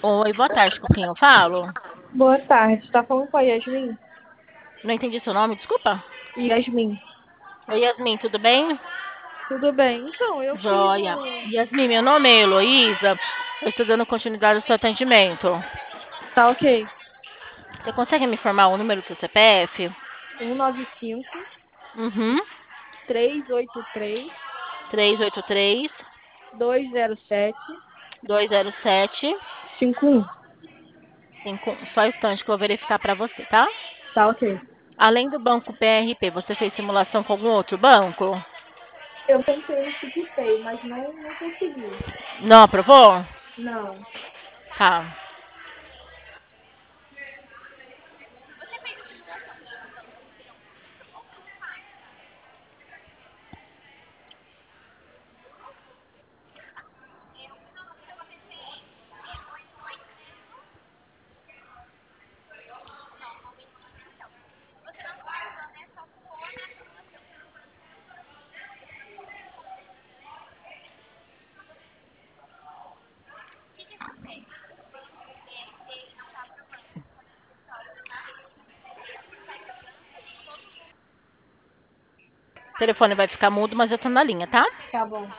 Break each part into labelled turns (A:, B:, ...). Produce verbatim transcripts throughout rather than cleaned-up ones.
A: Oi, boa tarde, com quem eu falo?
B: Boa tarde, tá falando com a Yasmin?
A: Não entendi seu nome, desculpa.
B: Yasmin,
A: Oi, Yasmin, tudo bem?
B: tudo bem? Então, eu fui
A: Joia.
B: no.
A: Yasmin, meu nome é Heloísa. Eu estou dando continuidade ao seu atendimento.
B: Tá ok.
A: Você consegue me informar o número do seu C P F?
B: um nove cinco,
A: Uhum.
B: três oito três,
A: três oito três,
B: dois zero sete,
A: dois zero sete,
B: cinco um.
A: cinco. Só um instante que eu vou verificar para você, tá?
B: Tá ok.
A: Além do banco P R P, você fez simulação com algum outro banco?
B: Eu tentei no PicPay, mas não, não consegui.
A: Não aprovou?
B: Não.
A: Tá. O telefone vai ficar mudo, mas eu tô na linha, tá?
B: Tá bom.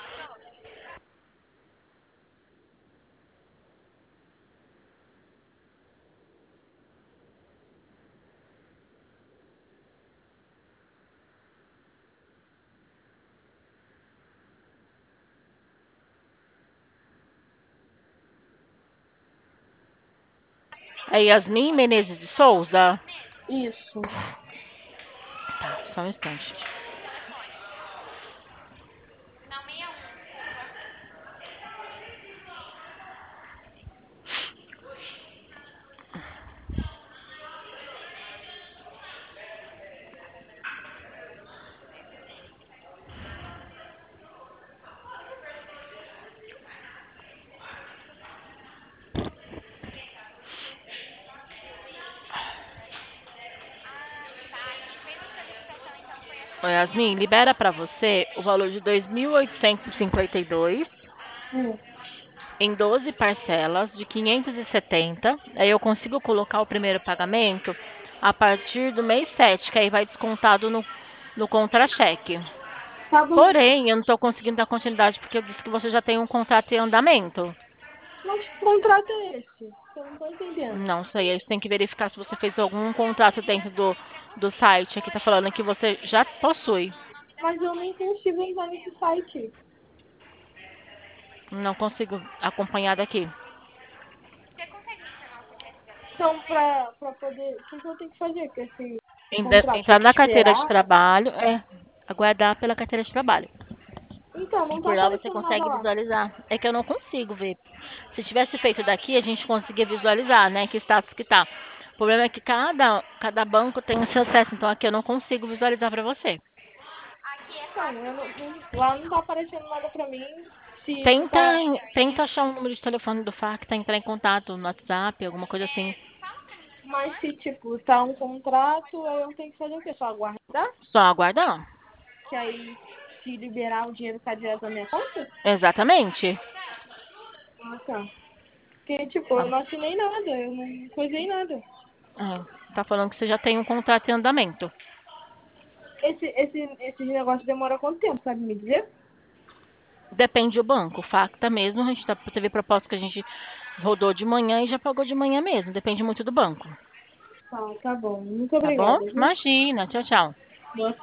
A: É Yasmin Menezes de Souza?
B: Isso.
A: Tá, só um instante. Ô, Yasmin, libera pra você o valor de dois mil oitocentos e cinquenta e dois
B: Hum.
A: em doze parcelas de quinhentos e setenta. Aí eu consigo colocar o primeiro pagamento a partir do mês sete, que aí vai descontado no, no contra-cheque.
B: Tá bom.
A: Porém, eu não estou conseguindo dar continuidade porque eu disse que você já tem um contrato em andamento.
B: Mas que contrato é esse? Eu não tô entendendo.
A: Não sei, a gente tem que verificar se você fez algum contrato dentro do, do site. Aqui tá falando que você já possui.
B: Mas eu nem consigo entrar nesse site.
A: Não consigo acompanhar daqui.
B: Então, pra, pra poder. O que, que eu tenho que fazer com esse
A: Ainda-
B: contrato? Tem
A: Entrar
B: que
A: na carteira de
B: esperar?
A: trabalho, é aguardar pela carteira de trabalho.
B: Então,
A: E
B: não tá
A: por lá você
B: aparecendo nada
A: consegue
B: lá.
A: visualizar. É que eu não consigo ver. Se tivesse feito daqui, a gente conseguia visualizar, né? Que status que tá. O problema é que cada, cada banco tem o seu acesso, então aqui eu não consigo visualizar para você.
B: Então, eu não, não- lá não tá aparecendo nada pra mim. Se isso
A: Tenta,
B: tá.
A: tenta achar um número de telefone do Facta, entrar em contato no WhatsApp, alguma coisa assim.
B: Mas se, tipo, tá um contrato, aí eu tenho que fazer o quê? Só aguardar?
A: Só aguardar.
B: Que aí, se liberar o dinheiro, cai direto na minha conta?
A: Exatamente.
B: Ah, tá. Porque, tipo, eu
A: Ah,
B: não assinei nada, eu não coisei nada.
A: é. Tá falando que você já tem um contrato em andamento.
B: Esse, esse, esse negócio demora quanto tempo, sabe me dizer?
A: Depende do banco. O Facta mesmo, a gente tá, teve proposta que a gente rodou de manhã e já pagou de manhã mesmo. Depende muito do banco.
B: Tá, tá bom. Muito
A: Tá bom?
B: obrigada, viu?
A: Imagina. Tchau, tchau.
B: Boa